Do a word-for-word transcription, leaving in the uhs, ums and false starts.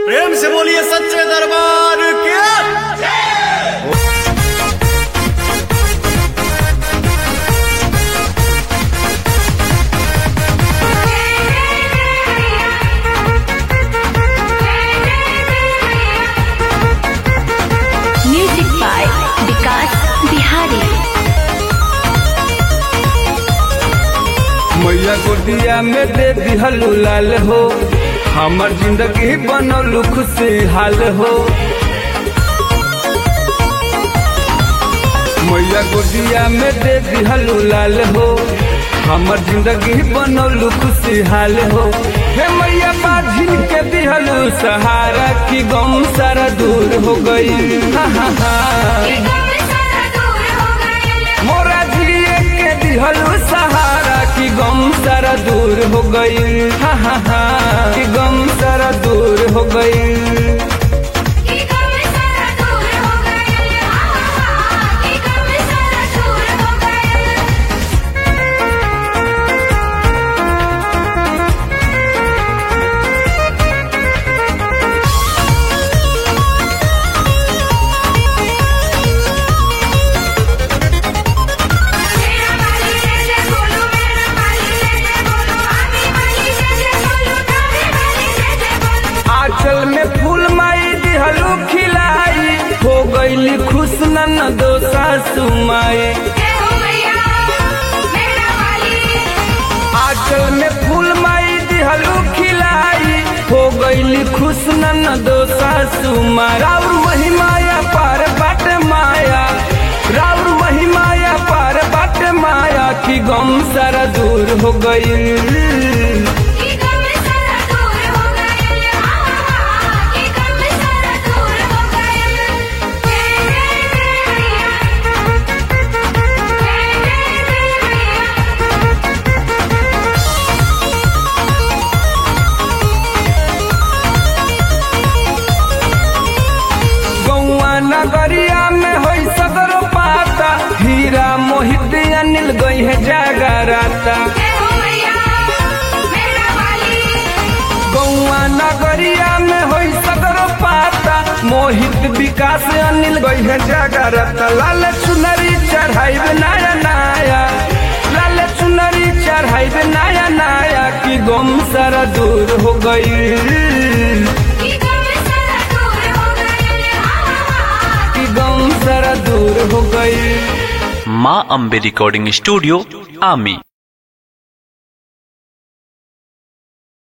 प्रेम से बोलिए सच्चे दरबार के। Music by Vikas Bihari. मैया गोदिया में दे दिहलू लाल हो, हमर जिंदगी बनल खुशहाल हो। मैया गोदिया में दे दिहलू लाल हो, हमर जिंदगी बनल खुशहाल हो। हे मैया बाझिन के दिहलू सहारा की गम सारा दूर हो गई। हा हा हा मोरा जिए के दिहलू सहारा की गम सारा दूर हो गई। हा हा हा की गम सारा दूर हो गई। आंचल में फूल माई दिहलू खिलाई, हो गईली खुश नन दो सासु माई। आंचल में फूल माई दिहलू खिलाई, हो गईली खुश नन दो सासु माई। राउर वही माया पार बाट माया, राउर वही माया पार बाट माया की गम सारा दूर हो गई। नगरिया में होई सदरो पाता, हीरा मोहित अनिल गई है जागराता। गौआ नगरिया में होई सदरो पाता, मोहित विकास अनिल गई है जागराता। लाल चुनरी चढ़ाई नया नया, लाल चुनरी चढ़ाई नया नया की गम सारा दूर हो गई। गम सारा दूर हो गई। माँ अम्बे रिकॉर्डिंग स्टूडियो आमी।